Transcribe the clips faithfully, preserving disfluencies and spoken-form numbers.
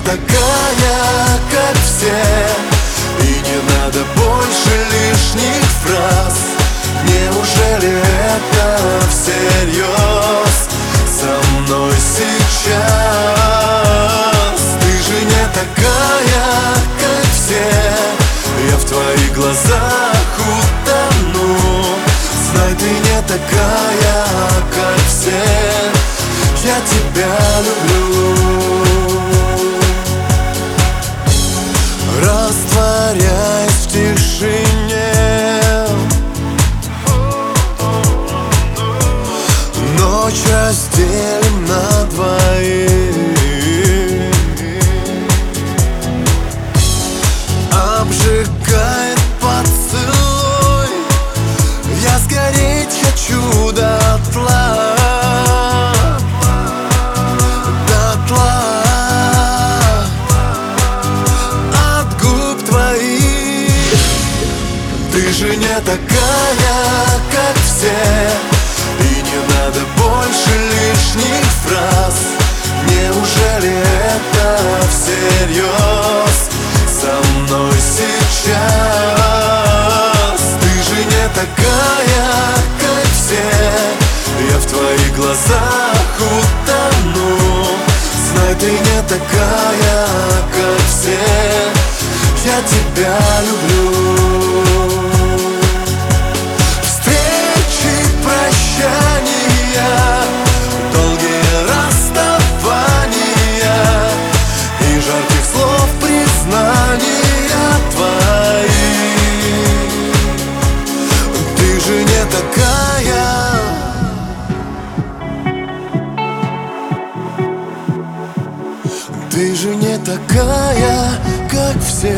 такая, как все, и не надо больше лишних фраз. Неужели это всерьез со мной сейчас? Ты же не такая, как все, я в твоих глазах утону. Знай, ты не такая, как все, я тебя люблю. Растворяясь в тишине, ночь разделим на двоих. Обжигает поцелуй, я сгореть хочу дотла, дотла. От губ твоих. Ты же не такая, как все, и не надо больше лишних фраз. Неужели это всерьез со мной сейчас? Ты же не такая, как все, я в твоих глазах утону. Знай, ты не такая, как все, я тебя люблю. Встречи, прощания, долгие расставания и жарких слов признания твоих. Ты же не такая, ты же не такая, как все.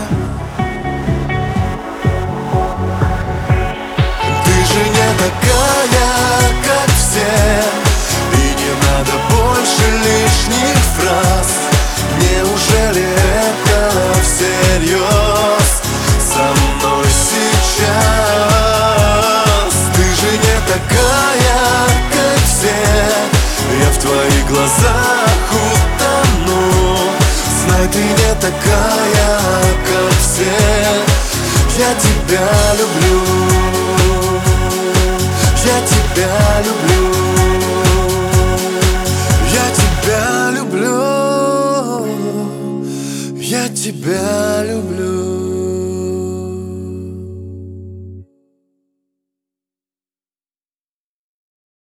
Ты же не такая, как все, и не надо больше лишних фраз. Неужели это всерьез со мной сейчас? Ты же не такая, как все, я в твоих глазах утону. Знай, ты не такая, как все, я тебя люблю. Я тебя люблю. Я тебя люблю. Я тебя